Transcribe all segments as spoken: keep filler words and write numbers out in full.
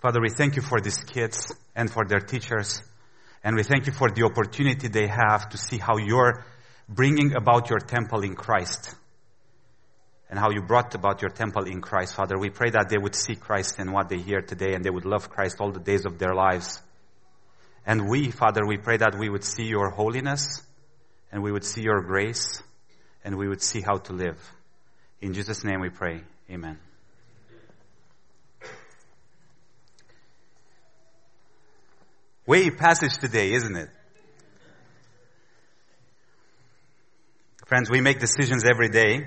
Father, we thank you for these kids and for their teachers. And we thank you for the opportunity they have to see how you're bringing about your temple in Christ. And how you brought about your temple in Christ, Father. We pray that they would see Christ in what they hear today and they would love Christ all the days of their lives. And we, Father, we pray that we would see your holiness and we would see your grace and we would see how to live. In Jesus' name we pray. Amen. Weighty passage today, isn't it? Friends, we make decisions every day.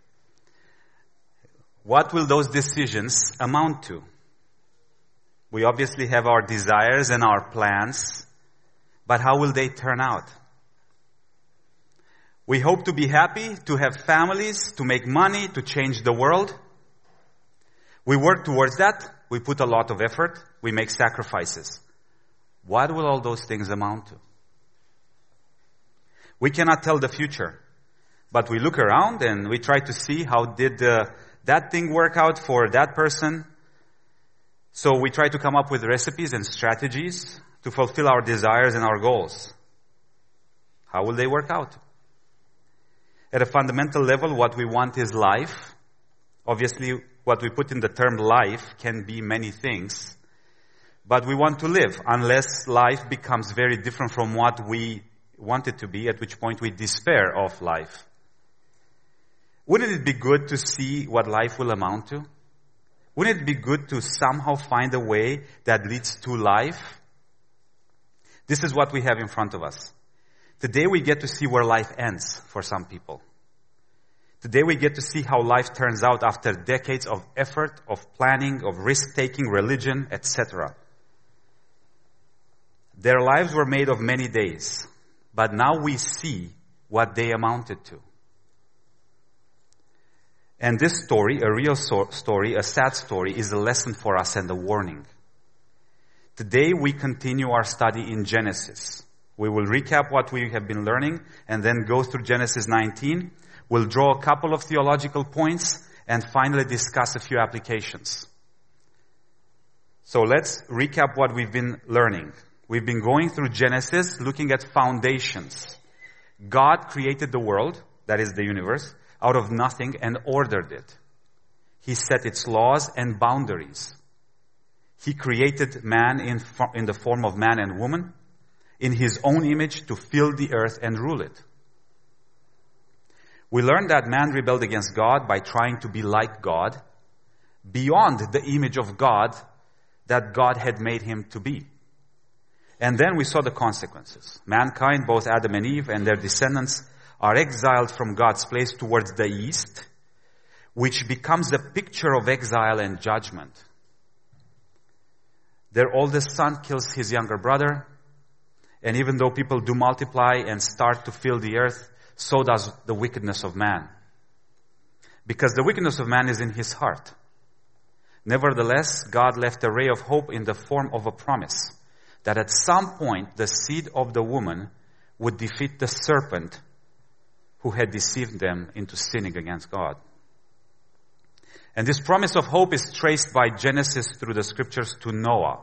What will those decisions amount to? We obviously have our desires and our plans, but how will they turn out? We hope to be happy, to have families, to make money, to change the world. We work towards that. We put a lot of effort. We make sacrifices. What will all those things amount to? We cannot tell the future, but we look around and we try to see how did uh, that thing work out for that person. So we try to come up with recipes and strategies to fulfill our desires and our goals. How will they work out? At a fundamental level, what we want is life. Obviously, what we put in the term life can be many things. But we want to live unless life becomes very different from what we want it to be, at which point we despair of life. Wouldn't it be good to see what life will amount to? Wouldn't it be good to somehow find a way that leads to life? This is what we have in front of us. Today we get to see where life ends for some people. Today we get to see how life turns out after decades of effort, of planning, of risk-taking, religion, et cetera. Their lives were made of many days, but now we see what they amounted to. And this story, a real so- story, a sad story, is a lesson for us and a warning. Today we continue our study in Genesis. We will recap what we have been learning and then go through Genesis nineteen. We'll draw a couple of theological points and finally discuss a few applications. So let's recap what we've been learning. We've been going through Genesis, looking at foundations. God created the world, that is the universe, out of nothing and ordered it. He set its laws and boundaries. He created man in, in the form of man and woman, in his own image to fill the earth and rule it. We learned that man rebelled against God by trying to be like God, beyond the image of God that God had made him to be. And then we saw the consequences. Mankind, both Adam and Eve and their descendants, are exiled from God's place towards the east, which becomes a picture of exile and judgment. Their oldest son kills his younger brother, and even though people do multiply and start to fill the earth, so does the wickedness of man. Because the wickedness of man is in his heart. Nevertheless, God left a ray of hope in the form of a promise that at some point the seed of the woman would defeat the serpent who had deceived them into sinning against God. And this promise of hope is traced by Genesis through the scriptures to Noah.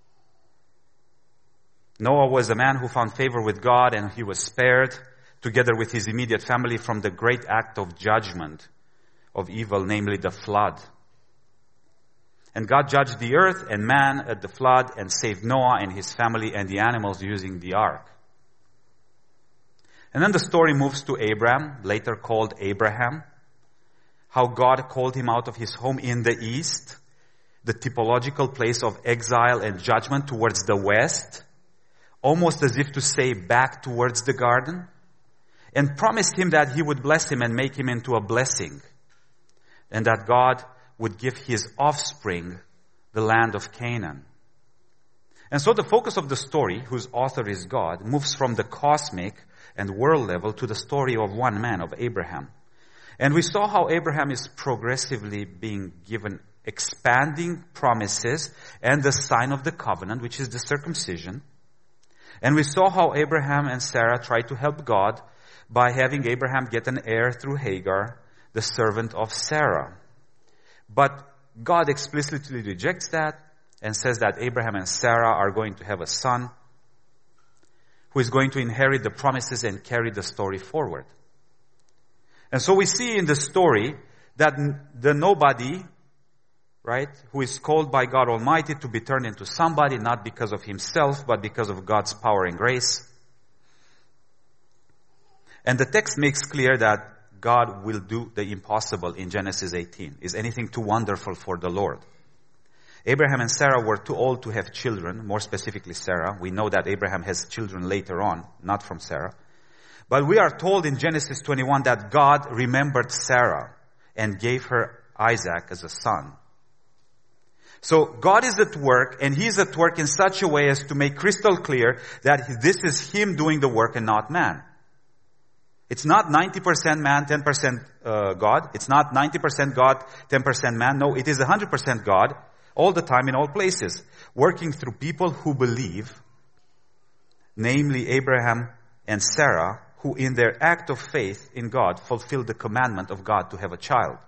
Noah was a man who found favor with God and he was spared together with his immediate family from the great act of judgment of evil, namely the flood. And God judged the earth and man at the flood and saved Noah and his family and the animals using the ark. And then the story moves to Abraham, later called Abraham, how God called him out of his home in the east, the typological place of exile and judgment, towards the west, almost as if to say back towards the garden, and promised him that he would bless him and make him into a blessing, and that God would give his offspring the land of Canaan. And so the focus of the story, whose author is God, moves from the cosmic and world level to the story of one man, of Abraham. And we saw how Abraham is progressively being given expanding promises and the sign of the covenant, which is the circumcision. And we saw how Abraham and Sarah tried to help God by having Abraham get an heir through Hagar, the servant of Sarah. But God explicitly rejects that, and says that Abraham and Sarah are going to have a son who is going to inherit the promises and carry the story forward. And so we see in the story that the nobody, right, who is called by God Almighty to be turned into somebody, not because of himself, but because of God's power and grace. And the text makes clear that God will do the impossible in Genesis eighteen. Is anything too wonderful for the Lord? Abraham and Sarah were too old to have children, more specifically Sarah. We know that Abraham has children later on, not from Sarah. But we are told in Genesis twenty-one that God remembered Sarah and gave her Isaac as a son. So God is at work, and He's at work in such a way as to make crystal clear that this is Him doing the work and not man. It's not ninety percent man, ten percent uh, God. It's not ninety percent God, ten percent man. No, it is one hundred percent God all the time in all places, working through people who believe, namely Abraham and Sarah, who in their act of faith in God fulfilled the commandment of God to have a child.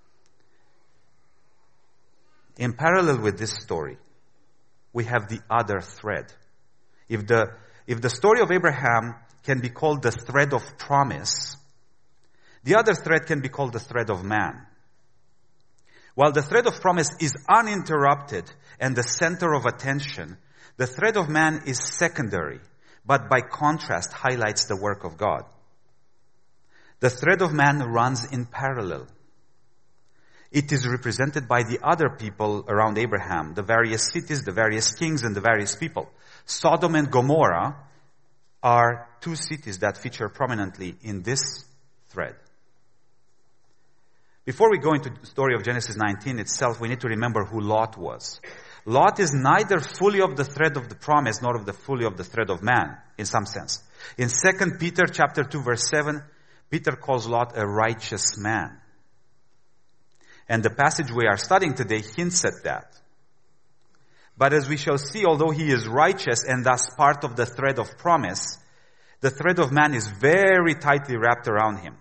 In parallel with this story, we have the other thread. If the, if the story of Abraham can be called the thread of promise, the other thread can be called the thread of man. While the thread of promise is uninterrupted and the center of attention, the thread of man is secondary, but by contrast highlights the work of God. The thread of man runs in parallel. It is represented by the other people around Abraham, the various cities, the various kings, and the various people. Sodom and Gomorrah are two cities that feature prominently in this thread. Before we go into the story of Genesis nineteen itself, we need to remember who Lot was. Lot is neither fully of the thread of the promise nor of the fully of the thread of man, in some sense. In Second Peter chapter two verse seven, Peter calls Lot a righteous man. And the passage we are studying today hints at that. But as we shall see, although he is righteous and thus part of the thread of promise, the thread of man is very tightly wrapped around him.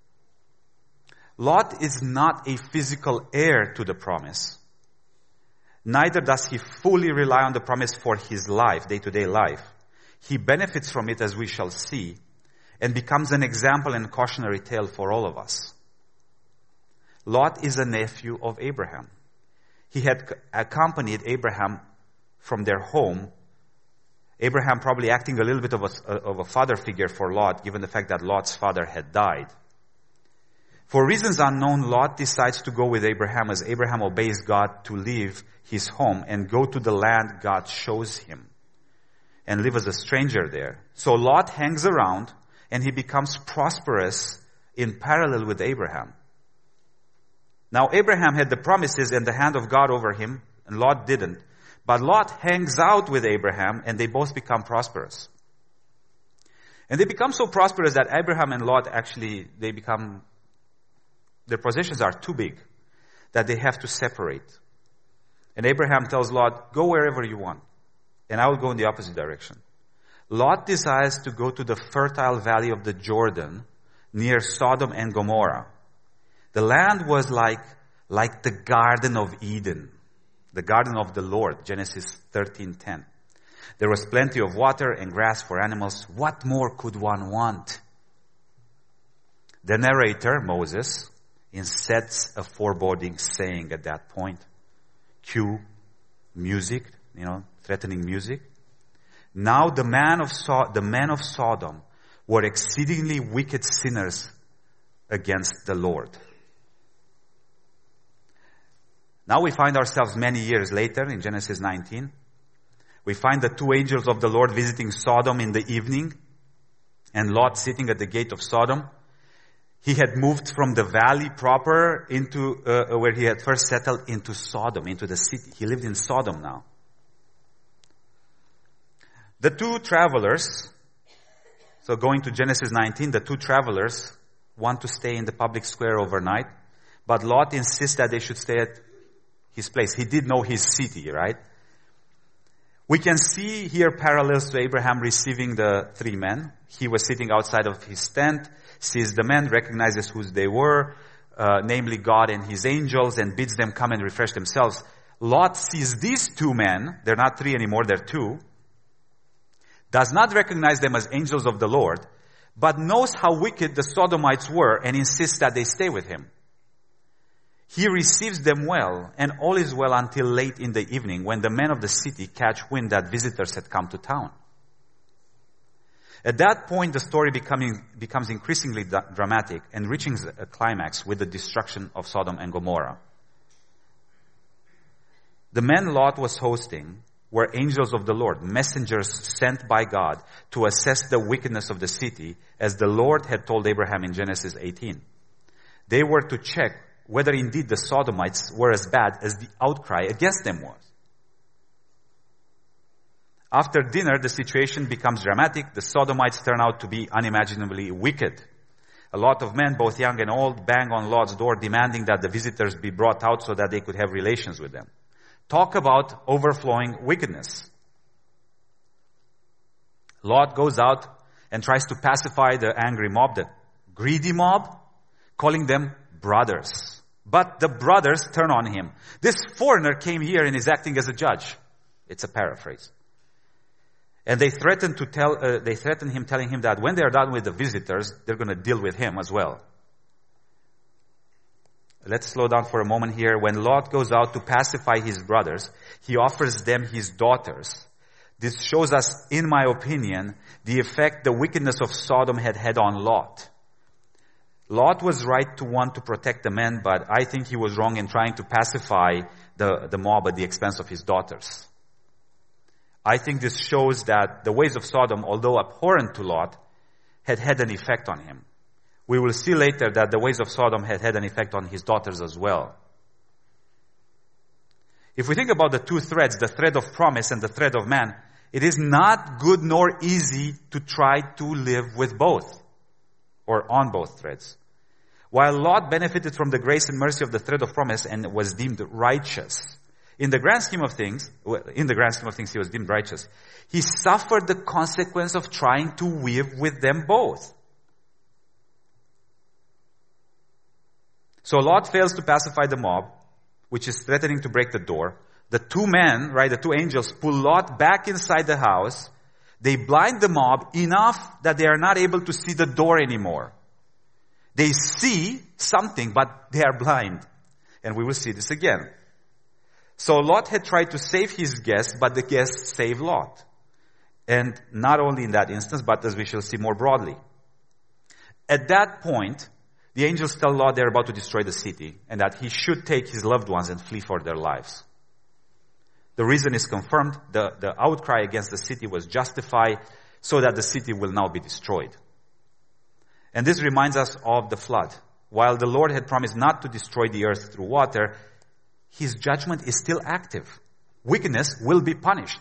Lot is not a physical heir to the promise. Neither does he fully rely on the promise for his life, day-to-day life. He benefits from it, as we shall see, and becomes an example and cautionary tale for all of us. Lot is a nephew of Abraham. He had accompanied Abraham from their home. Abraham probably acting a little bit of a, of a father figure for Lot, given the fact that Lot's father had died. For reasons unknown, Lot decides to go with Abraham as Abraham obeys God to leave his home and go to the land God shows him and live as a stranger there. So Lot hangs around and he becomes prosperous in parallel with Abraham. Now Abraham had the promises and the hand of God over him, and Lot didn't. But Lot hangs out with Abraham and they both become prosperous. And they become so prosperous that Abraham and Lot actually, they become, their possessions are too big that they have to separate. And Abraham tells Lot, go wherever you want, and I will go in the opposite direction. Lot decides to go to the fertile valley of the Jordan near Sodom and Gomorrah. The land was like, like the Garden of Eden, the garden of the Lord, Genesis thirteen ten. There was plenty of water and grass for animals. What more could one want? The narrator, Moses, insets a foreboding saying at that point. Cue music, you know, threatening music. Now the man of so- the men of Sodom were exceedingly wicked sinners against the Lord. Now we find ourselves many years later in Genesis nineteen. We find the two angels of the Lord visiting Sodom in the evening and Lot sitting at the gate of Sodom. He had moved from the valley proper into uh, where he had first settled into Sodom, into the city. He lived in Sodom now. The two travelers, so going to Genesis nineteen, the two travelers want to stay in the public square overnight, but Lot insists that they should stay at his place. He did know his city, right? We can see here parallels to Abraham receiving the three men. He was sitting outside of his tent, sees the men, recognizes who they were, uh, namely God and his angels, and bids them come and refresh themselves. Lot sees these two men, they're not three anymore, they're two, does not recognize them as angels of the Lord, but knows how wicked the Sodomites were and insists that they stay with him. He receives them well, and all is well until late in the evening when the men of the city catch wind that visitors had come to town. At that point, the story becoming, becomes increasingly da- dramatic and reaching a climax with the destruction of Sodom and Gomorrah. The men Lot was hosting were angels of the Lord, messengers sent by God to assess the wickedness of the city, as the Lord had told Abraham in Genesis eighteen. They were to check whether indeed the Sodomites were as bad as the outcry against them was. After dinner, the situation becomes dramatic. The Sodomites turn out to be unimaginably wicked. A lot of men, both young and old, bang on Lot's door demanding that the visitors be brought out so that they could have relations with them. Talk about overflowing wickedness. Lot goes out and tries to pacify the angry mob, the greedy mob, calling them brothers. But the brothers turn on him. This foreigner came here and is acting as a judge. It's a paraphrase. And they threaten to tell, uh, they threaten him, telling him that when they are done with the visitors, they're going to deal with him as well. Let's slow down for a moment here. When Lot goes out to pacify his brothers, he offers them his daughters. This shows us, in my opinion, the effect the wickedness of Sodom had had on Lot. Lot was right to want to protect the men, but I think he was wrong in trying to pacify the, the mob at the expense of his daughters. I think this shows that the ways of Sodom, although abhorrent to Lot, had had an effect on him. We will see later that the ways of Sodom had had an effect on his daughters as well. If we think about the two threads, the thread of promise and the thread of man, it is not good nor easy to try to live with both, or on both threads. While Lot benefited from the grace and mercy of the thread of promise and was deemed righteous, in the grand scheme of things, in the grand scheme of things, he was deemed righteous. He suffered the consequence of trying to live with them both. So Lot fails to pacify the mob, which is threatening to break the door. The two men, right, the two angels, pull Lot back inside the house. They blind the mob enough that they are not able to see the door anymore. They see something, but they are blind. And we will see this again. So Lot had tried to save his guests, but the guests saved Lot. And not only in that instance, but as we shall see more broadly. At that point, the angels tell Lot they're about to destroy the city and that he should take his loved ones and flee for their lives. The reason is confirmed. The, the outcry against the city was justified so that the city will now be destroyed. And this reminds us of the flood. While the Lord had promised not to destroy the earth through water, his judgment is still active. Wickedness will be punished.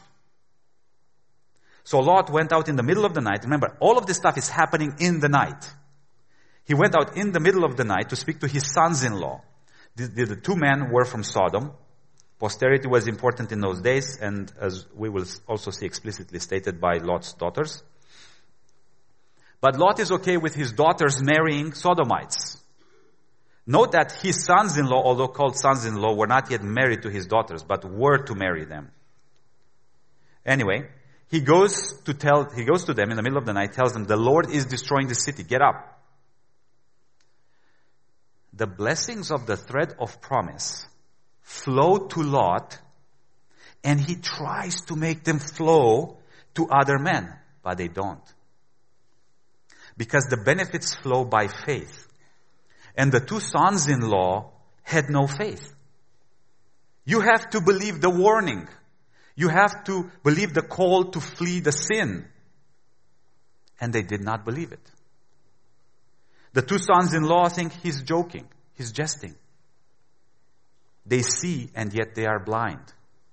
So Lot went out in the middle of the night. Remember, all of this stuff is happening in the night. He went out in the middle of the night to speak to his sons-in-law. The, the, the two men were from Sodom. Posterity was important in those days, and as we will also see explicitly stated by Lot's daughters. But Lot is okay with his daughters marrying Sodomites. Note that his sons-in-law, although called sons-in-law, were not yet married to his daughters, but were to marry them. Anyway, he goes to tell, he goes to them in the middle of the night, tells them, the Lord is destroying the city, get up. The blessings of the thread of promise flow to Lot, and he tries to make them flow to other men, but they don't. Because the benefits flow by faith. And the two sons-in-law had no faith. You have to believe the warning. You have to believe the call to flee the sin. And they did not believe it. The two sons-in-law think he's joking. He's jesting. They see and yet they are blind.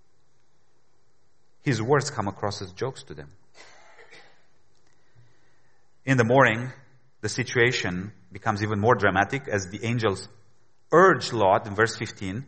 His words come across as jokes to them. In the morning, the situation becomes even more dramatic as the angels urge Lot, in verse fifteen,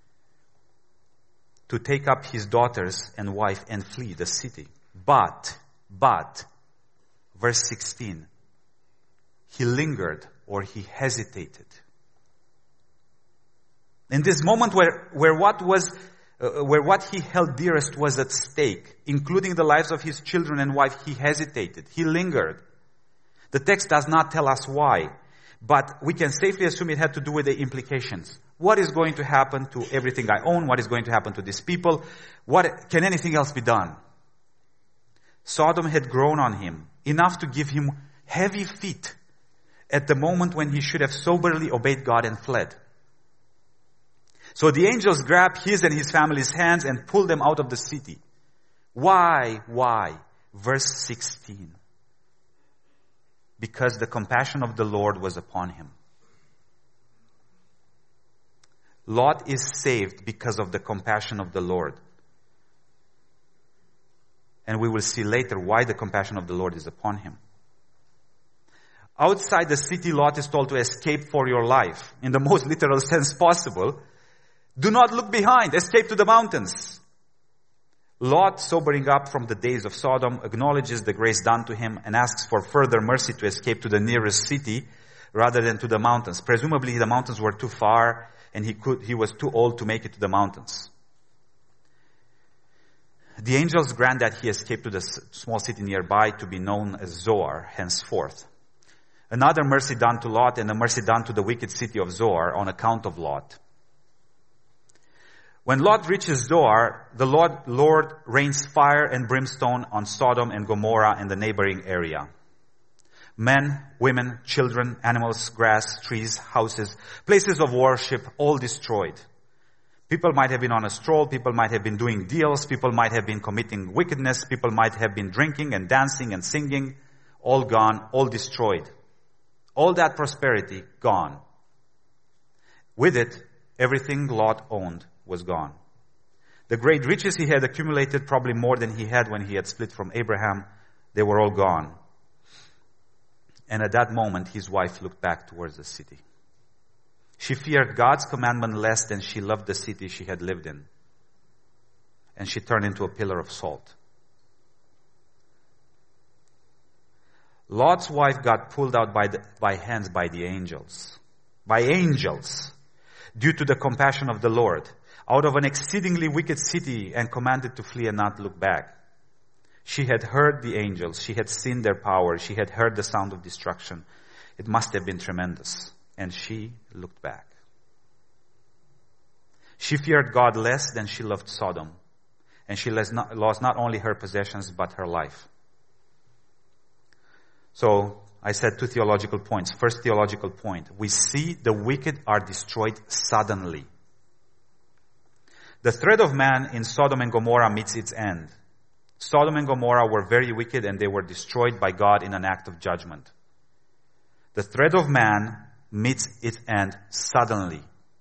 to take up his daughters and wife and flee the city. But, but, verse sixteen, he lingered or he hesitated. In this moment where, where what was, uh, where what he held dearest was at stake, including the lives of his children and wife, he hesitated. He lingered. The text does not tell us why, but we can safely assume it had to do with the implications. What is going to happen to everything I own? What is going to happen to these people? What, can anything else be done? Sodom had grown on him, enough to give him heavy feet at the moment when he should have soberly obeyed God and fled. So the angels grabbed his and his family's hands and pulled them out of the city. Why? Why? Verse sixteen. Because the compassion of the Lord was upon him. Lot is saved because of the compassion of the Lord. And we will see later why the compassion of the Lord is upon him. Outside the city, Lot is told to escape for your life, in the most literal sense possible. Do not look behind. Escape to the mountains. Lot, sobering up from the days of Sodom, acknowledges the grace done to him and asks for further mercy to escape to the nearest city rather than to the mountains. Presumably the mountains were too far and he could, he was too old to make it to the mountains. The angels grant that he escaped to the small city nearby to be known as Zoar henceforth. Another mercy done to Lot and a mercy done to the wicked city of Zoar on account of Lot. When Lot reaches Zoar, the Lord, Lord rains fire and brimstone on Sodom and Gomorrah and the neighboring area. Men, women, children, animals, grass, trees, houses, places of worship, all destroyed. People might have been on a stroll, people might have been doing deals, people might have been committing wickedness, people might have been drinking and dancing and singing, all gone, all destroyed. All that prosperity gone. With it, everything Lot owned was gone. The great riches he had accumulated, probably more than he had when he had split from Abraham, they were all gone. And at that moment, his wife looked back towards the city. She feared God's commandment less than she loved the city she had lived in. And she turned into a pillar of salt. Lot's wife got pulled out by, the, by hands by the angels. By angels. Due to the compassion of the Lord. Out of an exceedingly wicked city and commanded to flee and not look back. She had heard the angels. She had seen their power. She had heard the sound of destruction. It must have been tremendous. And she looked back. She feared God less than she loved Sodom. And she lost not only her possessions, but her life. So, I said two theological points. First theological point. We see the wicked are destroyed suddenly. The thread of man in Sodom and Gomorrah meets its end. Sodom and Gomorrah were very wicked and they were destroyed by God in an act of judgment. The thread of man meets its end suddenly.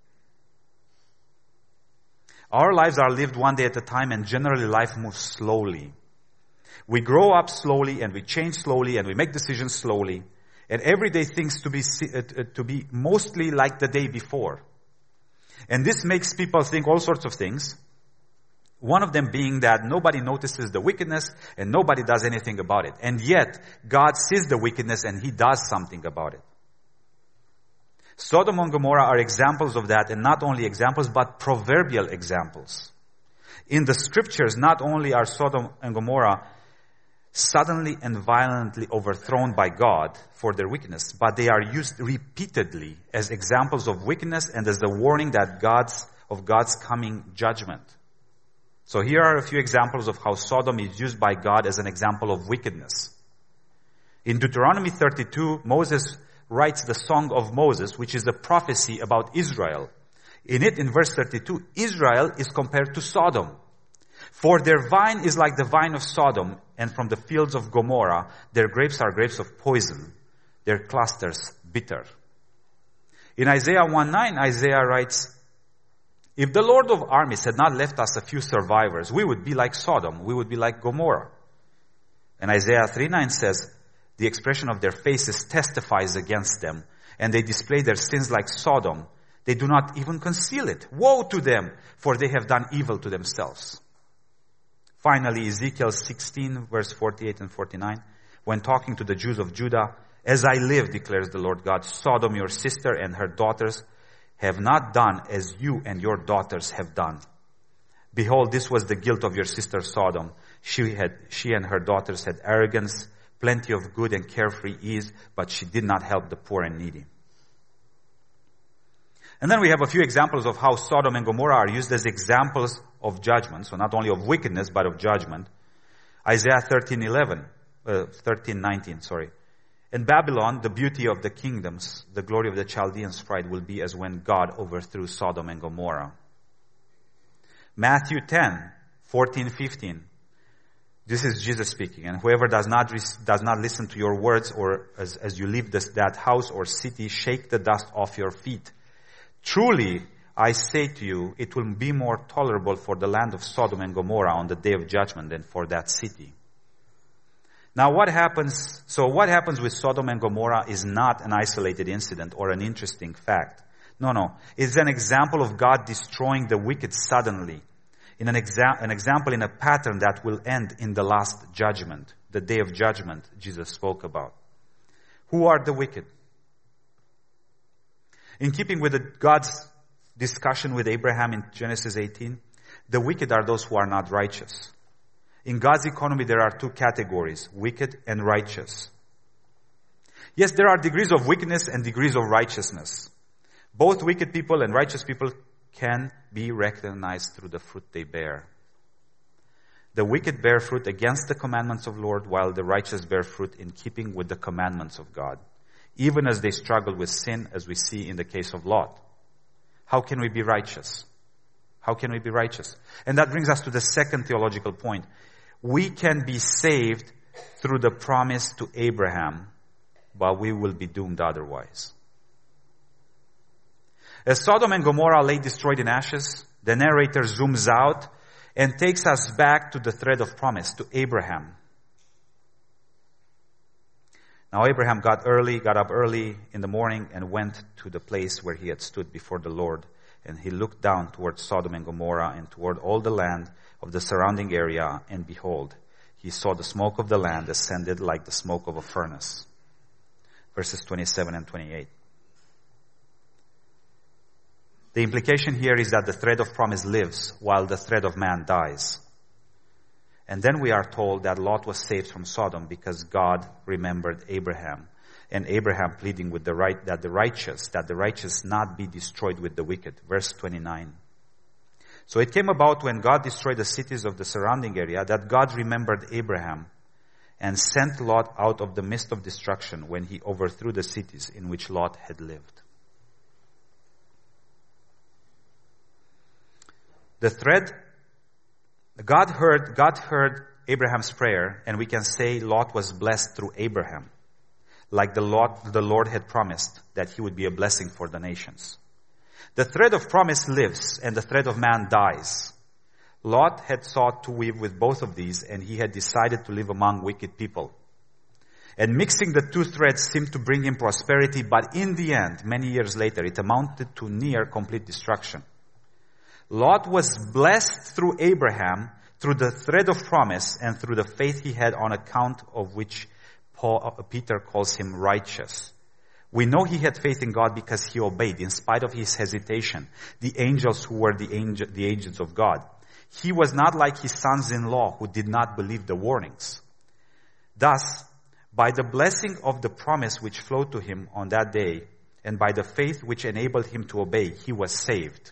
Our lives are lived one day at a time and generally life moves slowly. We grow up slowly and we change slowly and we make decisions slowly. And every day things to be, uh, to be mostly like the day before. And this makes people think all sorts of things. One of them being that nobody notices the wickedness and nobody does anything about it. And yet, God sees the wickedness and He does something about it. Sodom and Gomorrah are examples of that, and not only examples, but proverbial examples. In the scriptures, not only are Sodom and Gomorrah suddenly and violently overthrown by God for their wickedness, but they are used repeatedly as examples of wickedness and as the warning that God's, of God's coming judgment. So here are a few examples of how Sodom is used by God as an example of wickedness. In Deuteronomy thirty-two, Moses writes the Song of Moses, which is a prophecy about Israel. In it, in verse thirty-two, Israel is compared to Sodom. For their vine is like the vine of Sodom, and from the fields of Gomorrah, their grapes are grapes of poison, their clusters bitter. In Isaiah one nine, Isaiah writes, if the Lord of armies had not left us a few survivors, we would be like Sodom, we would be like Gomorrah. And Isaiah three nine says, the expression of their faces testifies against them, and they display their sins like Sodom. They do not even conceal it. Woe to them, for they have done evil to themselves. Finally, Ezekiel sixteen, verse forty-eight and forty-nine, when talking to the Jews of Judah, as I live, declares the Lord God, Sodom, your sister, and her daughters have not done as you and your daughters have done. Behold, this was the guilt of your sister Sodom. She had, she and her daughters had arrogance, plenty of good and carefree ease, but she did not help the poor and needy. And then we have a few examples of how Sodom and Gomorrah are used as examples of judgment. So not only of wickedness, but of judgment. Isaiah thirteen eleven, uh, thirteen nineteen, sorry. In Babylon, the beauty of the kingdoms, the glory of the Chaldeans' pride will be as when God overthrew Sodom and Gomorrah. Matthew ten, fourteen, fifteen. This is Jesus speaking. And whoever does not does not listen to your words, or as, as you leave this, that house or city, shake the dust off your feet. Truly, I say to you, it will be more tolerable for the land of Sodom and Gomorrah on the day of judgment than for that city. Now what happens, so what happens with Sodom and Gomorrah is not an isolated incident or an interesting fact. No, no. It's an example of God destroying the wicked suddenly. In an, exa- an example in a pattern that will end in the last judgment, the day of judgment Jesus spoke about. Who are the wicked? In keeping with the, God's discussion with Abraham in Genesis eighteen, the wicked are those who are not righteous. In God's economy, there are two categories, wicked and righteous. Yes, there are degrees of wickedness and degrees of righteousness. Both wicked people and righteous people can be recognized through the fruit they bear. The wicked bear fruit against the commandments of the Lord, while the righteous bear fruit in keeping with the commandments of God, even as they struggle with sin, as we see in the case of Lot. How can we be righteous? How can we be righteous? And that brings us to the second theological point. We can be saved through the promise to Abraham, but we will be doomed otherwise. As Sodom and Gomorrah lay destroyed in ashes, the narrator zooms out and takes us back to the thread of promise, to Abraham. Now Abraham got early, got up early in the morning and went to the place where he had stood before the Lord. And he looked down toward Sodom and Gomorrah and toward all the land of the surrounding area, and behold, he saw the smoke of the land ascended like the smoke of a furnace. Verses twenty-seven and twenty-eight. The implication here is that the thread of promise lives while the thread of man dies. And then we are told that Lot was saved from Sodom because God remembered Abraham. And Abraham pleading with the right, that the righteous, that the righteous not be destroyed with the wicked. Verse twenty-nine. So it came about when God destroyed the cities of the surrounding area that God remembered Abraham and sent Lot out of the midst of destruction when he overthrew the cities in which Lot had lived. The thread, God heard, God heard Abraham's prayer, and we can say Lot was blessed through Abraham, like the Lord, the Lord had promised that he would be a blessing for the nations. The thread of promise lives, and the thread of man dies. Lot had sought to weave with both of these, and he had decided to live among wicked people. And mixing the two threads seemed to bring him prosperity, but in the end, many years later, it amounted to near complete destruction. Lot was blessed through Abraham, through the thread of promise, and through the faith he had, on account of which Paul, uh, Peter calls him righteous. We know he had faith in God because he obeyed, in spite of his hesitation, the angels who were the, angel, the agents of God. He was not like his sons-in-law who did not believe the warnings. Thus, by the blessing of the promise which flowed to him on that day, and by the faith which enabled him to obey, he was saved.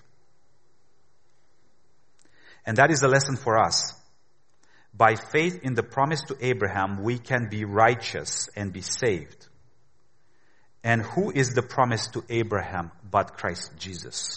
And that is a lesson for us. By faith in the promise to Abraham, we can be righteous and be saved. And who is the promise to Abraham but Christ Jesus?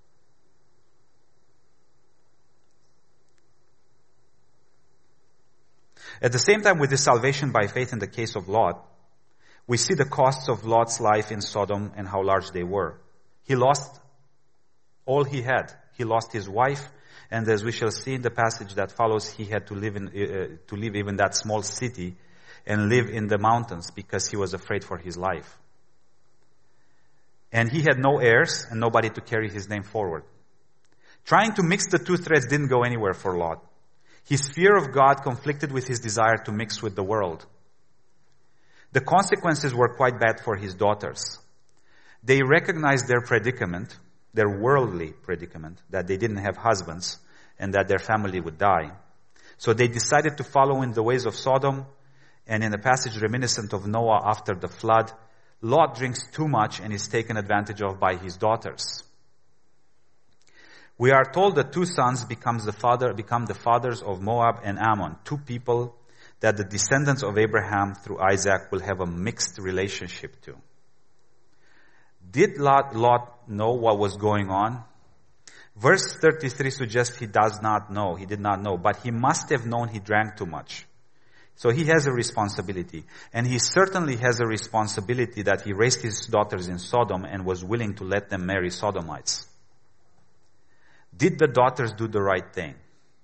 At the same time with the salvation by faith in the case of Lot, we see the costs of Lot's life in Sodom and how large they were. He lost all he had. He lost his wife. And as we shall see in the passage that follows, he had to live in, uh, to leave even that small city and live in the mountains because he was afraid for his life. And he had no heirs and nobody to carry his name forward. Trying to mix the two threads didn't go anywhere for Lot. His fear of God conflicted with his desire to mix with the world. The consequences were quite bad for his daughters. They recognized their predicament, their worldly predicament, that they didn't have husbands, and that their family would die. So they decided to follow in the ways of Sodom, and in a passage reminiscent of Noah after the flood, Lot drinks too much and is taken advantage of by his daughters. We are told that two sons becomes the father, become the fathers of Moab and Ammon, two people that the descendants of Abraham through Isaac will have a mixed relationship to. Did Lot, Lot know what was going on? Verse thirty-three suggests he does not know, he did not know, but he must have known he drank too much. So he has a responsibility. And he certainly has a responsibility that he raised his daughters in Sodom and was willing to let them marry Sodomites. Did the daughters do the right thing?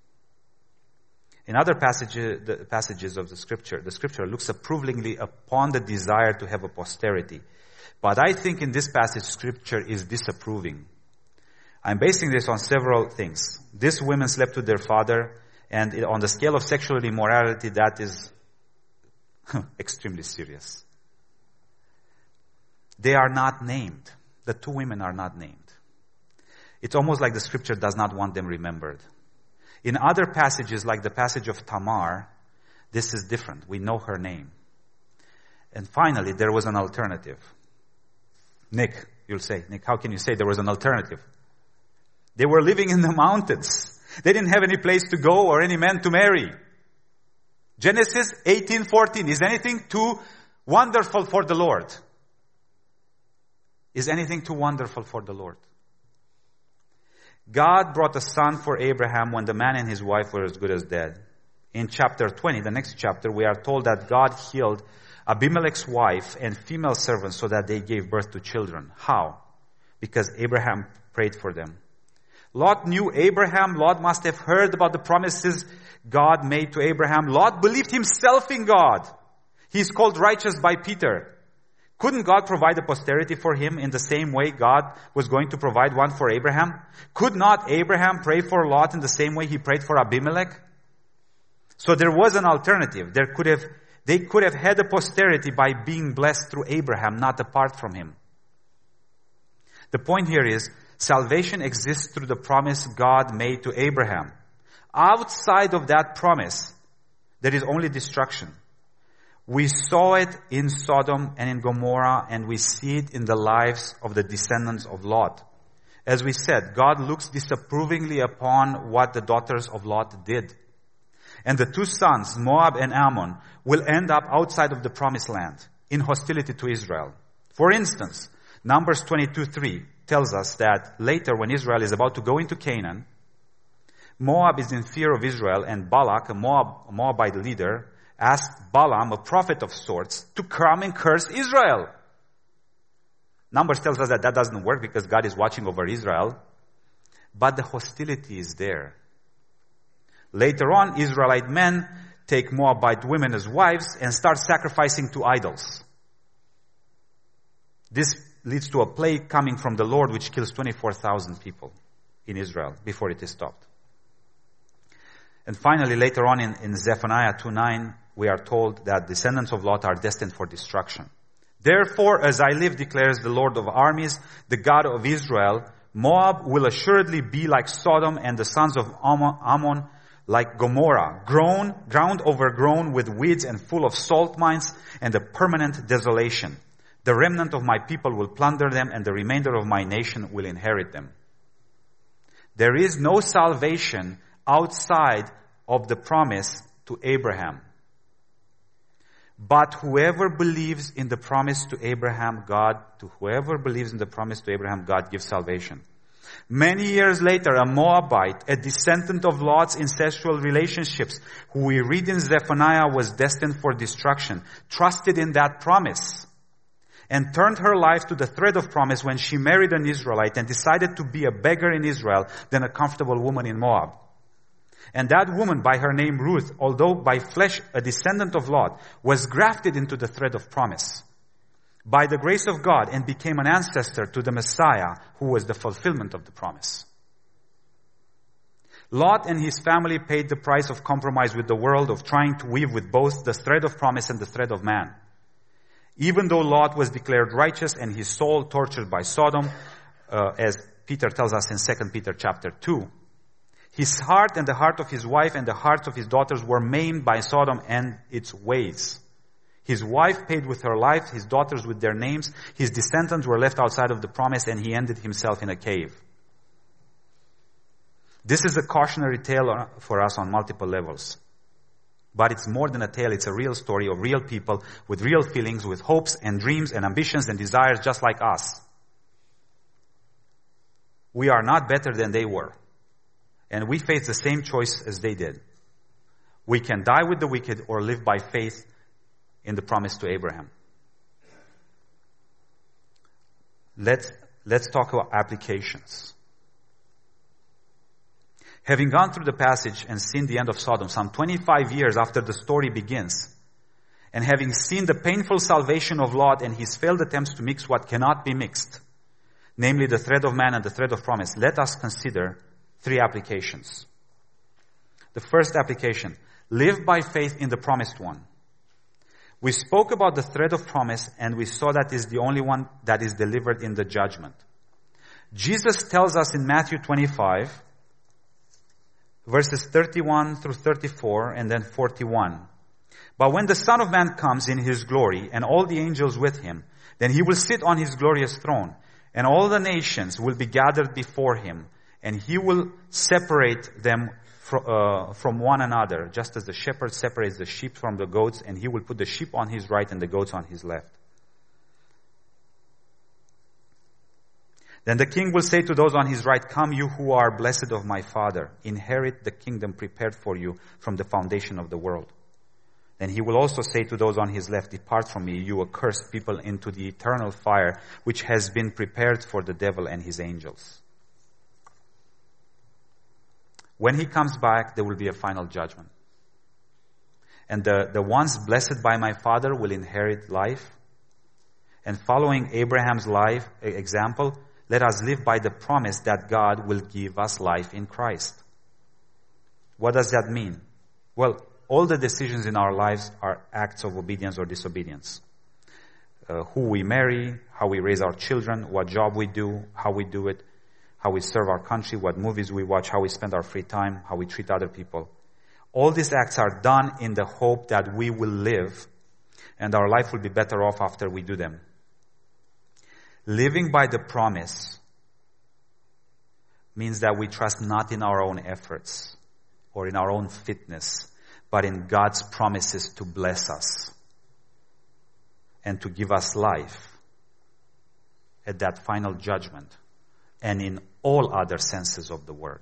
In other passages, the passages of the scripture, the scripture looks approvingly upon the desire to have a posterity. But I think in this passage, scripture is disapproving. I'm basing this on several things. These women slept with their father, and on the scale of sexual immorality, that is extremely serious. They are not named. The two women are not named. It's almost like the scripture does not want them remembered. In other passages, like the passage of Tamar, this is different. We know her name. And finally, there was an alternative. Nick, you'll say, Nick, how can you say there was an alternative? They were living in the mountains. They didn't have any place to go or any man to marry. Genesis eighteen fourteen. Is anything too wonderful for the Lord? Is anything too wonderful for the Lord? God brought a son for Abraham when the man and his wife were as good as dead. In chapter twenty, the next chapter, we are told that God healed Abimelech's wife and female servants so that they gave birth to children. How? Because Abraham prayed for them. Lot knew Abraham. Lot must have heard about the promises God made to Abraham. Lot believed himself in God. He's called righteous by Peter. Couldn't God provide a posterity for him in the same way God was going to provide one for Abraham? Could not Abraham pray for Lot in the same way he prayed for Abimelech? So there was an alternative. There could have, they could have had a posterity by being blessed through Abraham, not apart from him. The point here is, salvation exists through the promise God made to Abraham. Outside of that promise, there is only destruction. We saw it in Sodom and in Gomorrah, and we see it in the lives of the descendants of Lot. As we said, God looks disapprovingly upon what the daughters of Lot did. And the two sons, Moab and Ammon, will end up outside of the promised land, in hostility to Israel. For instance, Numbers twenty-two three tells us that later when Israel is about to go into Canaan, Moab is in fear of Israel, and Balak, a Moab, a Moabite leader, asked Balaam, a prophet of sorts, to come and curse Israel. Numbers tells us that that doesn't work because God is watching over Israel, but the hostility is there. Later on, Israelite men take Moabite women as wives and start sacrificing to idols. This leads to a plague coming from the Lord which kills twenty-four thousand people in Israel before it is stopped. And finally, later on in, in Zephaniah two nine, we are told that descendants of Lot are destined for destruction. Therefore, as I live, declares the Lord of armies, the God of Israel, Moab will assuredly be like Sodom, and the sons of Ammon like Gomorrah, grown, ground overgrown with weeds and full of salt mines and a permanent desolation. The remnant of my people will plunder them, and the remainder of my nation will inherit them. There is no salvation outside of the promise to Abraham. But whoever believes in the promise to Abraham, God, to whoever believes in the promise to Abraham, God gives salvation. Many years later, a Moabite, a descendant of Lot's incestual relationships, who we read in Zephaniah was destined for destruction, trusted in that promise and turned her life to the thread of promise when she married an Israelite and decided to be a beggar in Israel than a comfortable woman in Moab. And that woman, by her name Ruth, although by flesh a descendant of Lot, was grafted into the thread of promise by the grace of God and became an ancestor to the Messiah, who was the fulfillment of the promise. Lot and his family paid the price of compromise with the world, of trying to weave with both the thread of promise and the thread of man. Even though Lot was declared righteous and his soul tortured by Sodom, uh, as Peter tells us in Second Peter chapter two, His heart and the heart of his wife and the hearts of his daughters were maimed by Sodom and its ways. His wife paid with her life, his daughters with their names. His descendants were left outside of the promise, and he ended himself in a cave. This is a cautionary tale for us on multiple levels. But it's more than a tale. It's a real story of real people with real feelings, with hopes and dreams and ambitions and desires just like us. We are not better than they were. And we face the same choice as they did. We can die with the wicked or live by faith in the promise to Abraham. Let's, let's talk about applications. Having gone through the passage and seen the end of Sodom, some twenty-five years after the story begins, and having seen the painful salvation of Lot and his failed attempts to mix what cannot be mixed, namely the thread of man and the thread of promise, let us consider three applications. The first application, live by faith in the promised one. We spoke about the thread of promise, and we saw that is the only one that is delivered in the judgment. Jesus tells us in Matthew twenty-five, verses thirty-one through thirty-four, and then forty-one. But when the Son of Man comes in his glory, and all the angels with him, then he will sit on his glorious throne, and all the nations will be gathered before him, and he will separate them Uh, from one another, just as the shepherd separates the sheep from the goats, and he will put the sheep on his right and the goats on his left. Then the king will say to those on his right, "Come, you who are blessed of my Father, inherit the kingdom prepared for you from the foundation of the world." Then he will also say to those on his left, "Depart from me, you accursed people, into the eternal fire, which has been prepared for the devil and his angels." When he comes back, there will be a final judgment. And the, the ones blessed by my Father will inherit life. And following Abraham's life example, let us live by the promise that God will give us life in Christ. What does that mean? Well, all the decisions in our lives are acts of obedience or disobedience. Uh, who we marry, how we raise our children, what job we do, how we do it, how we serve our country, what movies we watch, how we spend our free time, how we treat other people. All these acts are done in the hope that we will live and our life will be better off after we do them. Living by the promise means that we trust not in our own efforts or in our own fitness, but in God's promises to bless us and to give us life at that final judgment, and in all other senses of the word.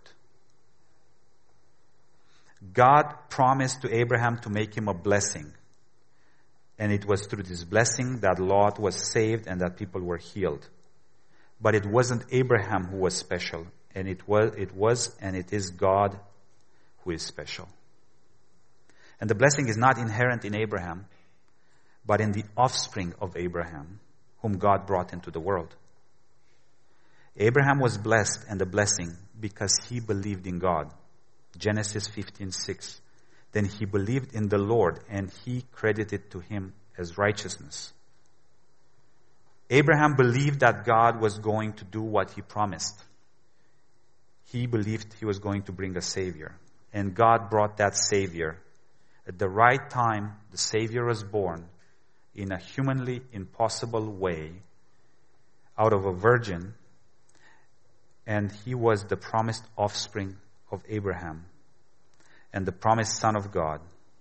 God promised to Abraham to make him a blessing. And it was through this blessing that Lot was saved and that people were healed. But it wasn't Abraham who was special. And it was, it was and it is God who is special. And the blessing is not inherent in Abraham, but in the offspring of Abraham, whom God brought into the world. Abraham was blessed and a blessing because he believed in God. Genesis fifteen six. Then he believed in the Lord, and he credited to him as righteousness. Abraham believed that God was going to do what he promised. He believed he was going to bring a Savior. And God brought that Savior. At the right time, the Savior was born in a humanly impossible way out of a virgin. And he was the promised offspring of Abraham and the promised Son of God.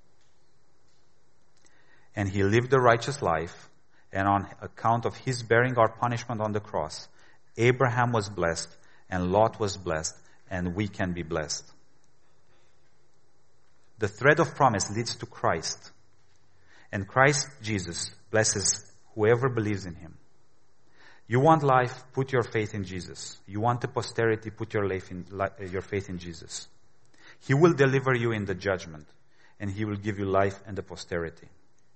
And he lived a righteous life, and on account of his bearing our punishment on the cross, Abraham was blessed and Lot was blessed, and we can be blessed. The thread of promise leads to Christ, and Christ Jesus blesses whoever believes in him. You want life, put your faith in Jesus. You want the posterity, put your, life in, your faith in Jesus. He will deliver you in the judgment, and he will give you life and the posterity.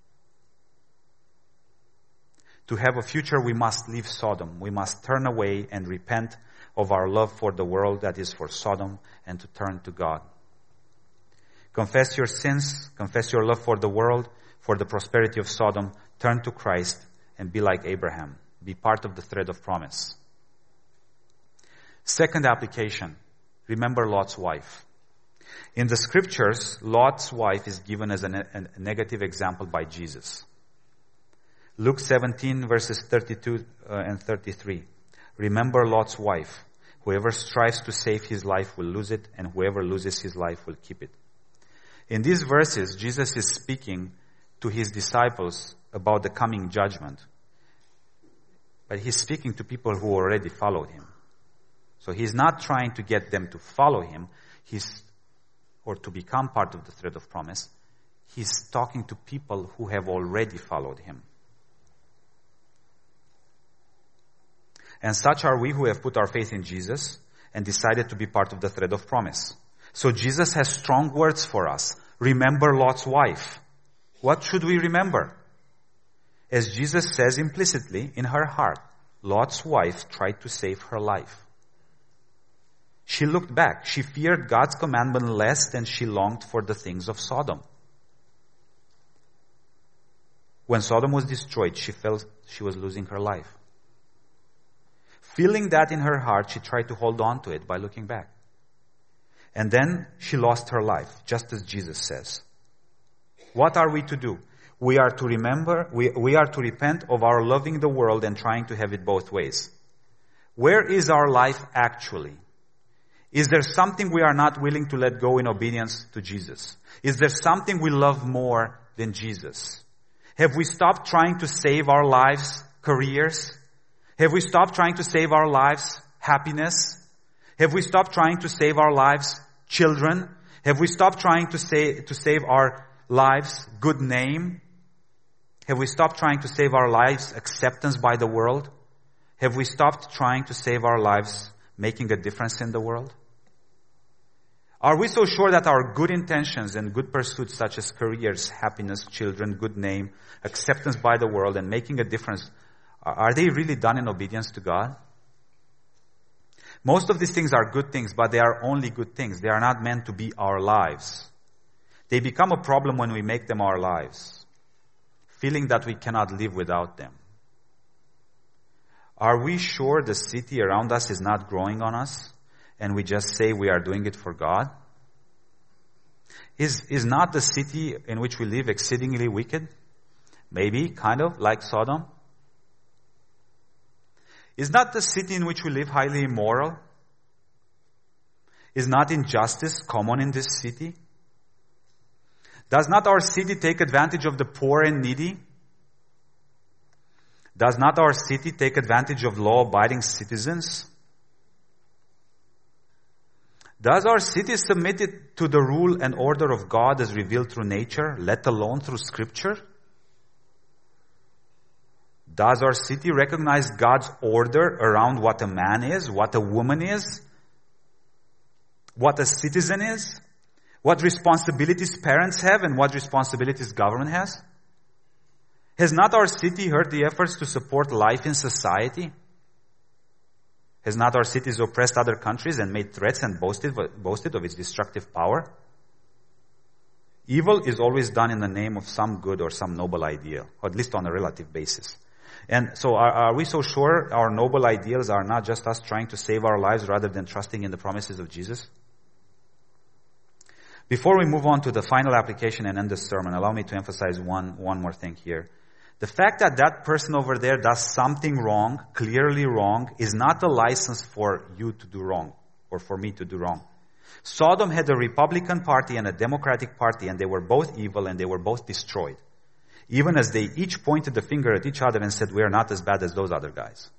To have a future, we must leave Sodom. We must turn away and repent of our love for the world, that is for Sodom, and to turn to God. Confess your sins, confess your love for the world, for the prosperity of Sodom, turn to Christ, and be like Abraham. Be part of the thread of promise. Second application, Remember Lot's wife. In the scriptures, Lot's wife is given as a, ne- a negative example by Jesus. Luke seventeen verses thirty-two uh, and thirty-three. Remember Lot's wife. Whoever strives to save his life will lose it, and whoever loses his life will keep it. In these verses, Jesus is speaking to his disciples about the coming judgment. But he's speaking to people who already followed him. So he's not trying to get them to follow him, he's, or to become part of the thread of promise. He's talking to people who have already followed him. And such are we who have put our faith in Jesus and decided to be part of the thread of promise. So Jesus has strong words for us. Remember Lot's wife. What should we remember? As Jesus says implicitly, in her heart, Lot's wife tried to save her life. She looked back. She feared God's commandment less than she longed for the things of Sodom. When Sodom was destroyed, she felt she was losing her life. Feeling that in her heart, she tried to hold on to it by looking back. And then she lost her life, just as Jesus says. What are we to do? We are to remember, we, we are to repent of our loving the world and trying to have it both ways. Where is our life actually? Is there something we are not willing to let go in obedience to Jesus? Is there something we love more than Jesus? Have we stopped trying to save our lives, careers? Have we stopped trying to save our lives, happiness? Have we stopped trying to save our lives, children? Have we stopped trying to say, to save our lives, good name? Have we stopped trying to save our lives, acceptance by the world? Have we stopped trying to save our lives, making a difference in the world? Are we so sure that our good intentions and good pursuits such as careers, happiness, children, good name, acceptance by the world, and making a difference, are they really done in obedience to God? Most of these things are good things, but they are only good things. They are not meant to be our lives. They become a problem when we make them our lives, feeling that we cannot live without them. Are we sure the city around us is not growing on us, and we just say we are doing it for God? Is, is not the city in which we live exceedingly wicked? Maybe, kind of, like Sodom? Is not the city in which we live highly immoral? Is not injustice common in this city? Does not our city take advantage of the poor and needy? Does not our city take advantage of law-abiding citizens? Does our city submit it to the rule and order of God as revealed through nature, let alone through Scripture? Does our city recognize God's order around what a man is, what a woman is, what a citizen is, what responsibilities parents have, and what responsibilities government has? Has not our city heard the efforts to support life in society? Has not our cities oppressed other countries and made threats and boasted, boasted of its destructive power? Evil is always done in the name of some good or some noble ideal, or at least on a relative basis. And so are, are we so sure our noble ideals are not just us trying to save our lives rather than trusting in the promises of Jesus? Before we move on to the final application and end this sermon, allow me to emphasize one, one more thing here. The fact that that person over there does something wrong, clearly wrong, is not a license for you to do wrong, or for me to do wrong. Sodom had a Republican party and a Democratic party, and they were both evil and they were both destroyed. Even as they each pointed the finger at each other and said, we are not as bad as those other guys.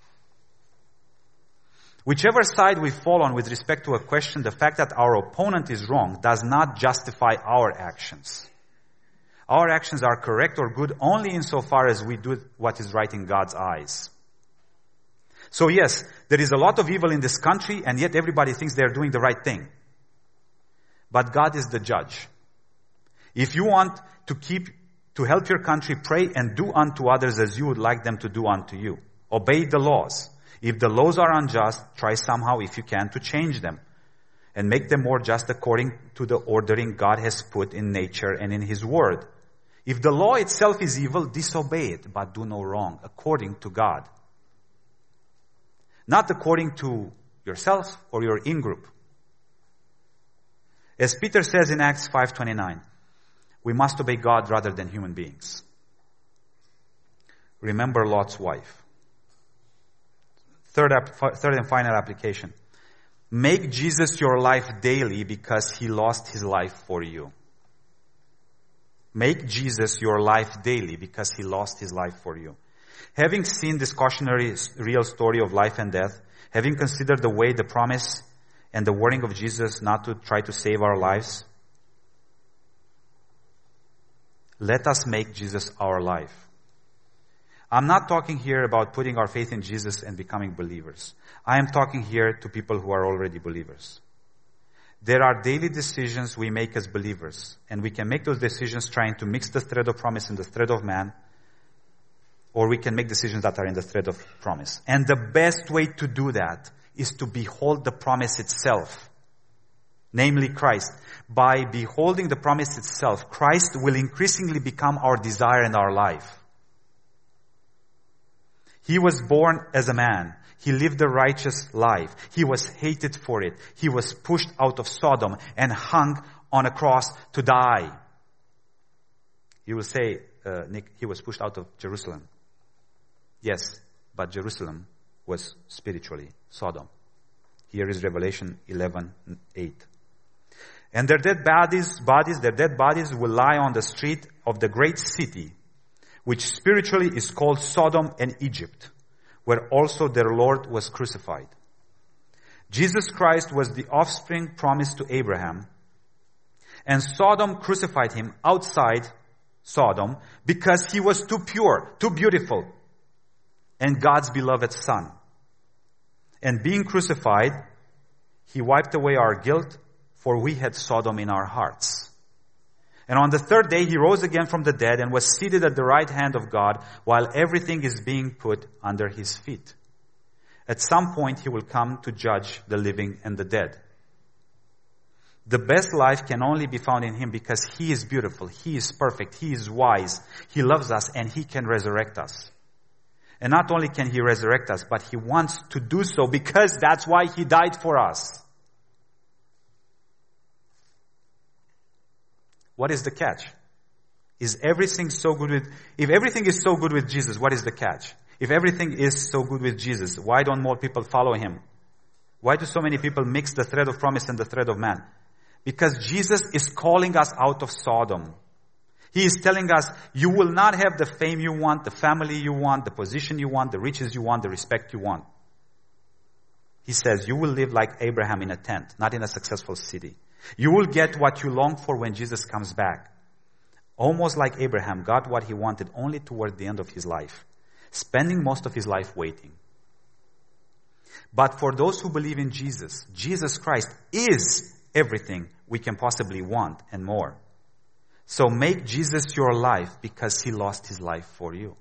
Whichever side we fall on with respect to a question, the fact that our opponent is wrong does not justify our actions. Our actions are correct or good only insofar as we do what is right in God's eyes. So yes, there is a lot of evil in this country, and yet everybody thinks they're doing the right thing. But God is the judge. If you want to keep, to help your country, pray and do unto others as you would like them to do unto you. Obey the laws. If the laws are unjust, try somehow, if you can, to change them and make them more just according to the ordering God has put in nature and in His Word. If the law itself is evil, disobey it, but do no wrong, according to God. Not according to yourself or your in-group. As Peter says in Acts five twenty-nine, we must obey God rather than human beings. Remember Lot's wife. Third, third and final application. Make Jesus your life daily because he lost his life for you. Make Jesus your life daily because he lost his life for you. Having seen this cautionary real story of life and death, having considered the way, the promise, and the warning of Jesus not to try to save our lives, let us make Jesus our life. I'm not talking here about putting our faith in Jesus and becoming believers. I am talking here to people who are already believers. There are daily decisions we make as believers, and we can make those decisions trying to mix the thread of promise and the thread of man, or we can make decisions that are in the thread of promise. And the best way to do that is to behold the promise itself, namely Christ. By beholding the promise itself, Christ will increasingly become our desire in our life. He was born as a man. He lived a righteous life. He was hated for it. He was pushed out of Sodom and hung on a cross to die. You will say, uh, Nick, he was pushed out of Jerusalem. Yes, but Jerusalem was spiritually Sodom. Here is Revelation eleven eight. And their dead bodies, bodies, their dead bodies will lie on the street of the great city, which spiritually is called Sodom and Egypt, where also their Lord was crucified. Jesus Christ was the offspring promised to Abraham, and Sodom crucified him outside Sodom because he was too pure, too beautiful, and God's beloved Son. And being crucified, he wiped away our guilt, for we had Sodom in our hearts. And on the third day, he rose again from the dead and was seated at the right hand of God while everything is being put under his feet. At some point, he will come to judge the living and the dead. The best life can only be found in him because he is beautiful, he is perfect, he is wise, he loves us, and he can resurrect us. And not only can he resurrect us, but he wants to do so because that's why he died for us. What is the catch? Is everything so good with, if everything is so good with Jesus, what is the catch? If everything is so good with Jesus, why don't more people follow him? Why do so many people mix the thread of promise and the thread of man? Because Jesus is calling us out of Sodom. He is telling us, you will not have the fame you want, the family you want, the position you want, the riches you want, the respect you want. He says, you will live like Abraham in a tent, not in a successful city. You will get what you long for when Jesus comes back. Almost like Abraham got what he wanted only toward the end of his life, spending most of his life waiting. But for those who believe in Jesus, Jesus Christ is everything we can possibly want and more. So make Jesus your life because he lost his life for you.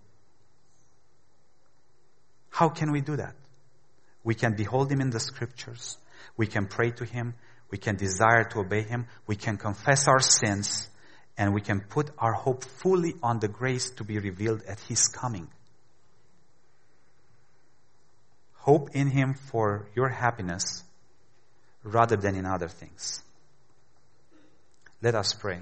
How can we do that? We can behold him in the scriptures. We can pray to him. We can desire to obey him. We can confess our sins. And we can put our hope fully on the grace to be revealed at his coming. Hope in him for your happiness rather than in other things. Let us pray.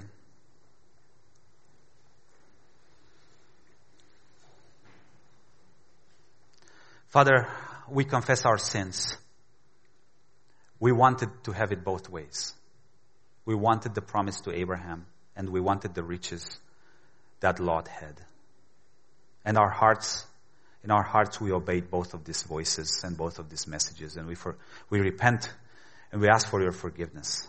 Father, we confess our sins. We wanted to have it both ways. We wanted the promise to Abraham, and we wanted the riches that Lot had. And our hearts, in our hearts, we obeyed both of these voices and both of these messages, and we for, we repent and we ask for your forgiveness.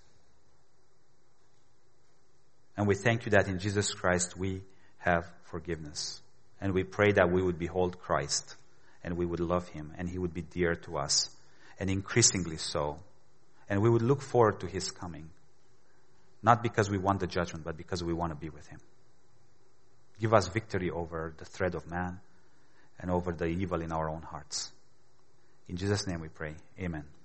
And we thank you that in Jesus Christ we have forgiveness. And we pray that we would behold Christ. And we would love him, and he would be dear to us, and increasingly so. And we would look forward to his coming, not because we want the judgment, but because we want to be with him. Give us victory over the thread of man and over the evil in our own hearts. In Jesus' name we pray. Amen.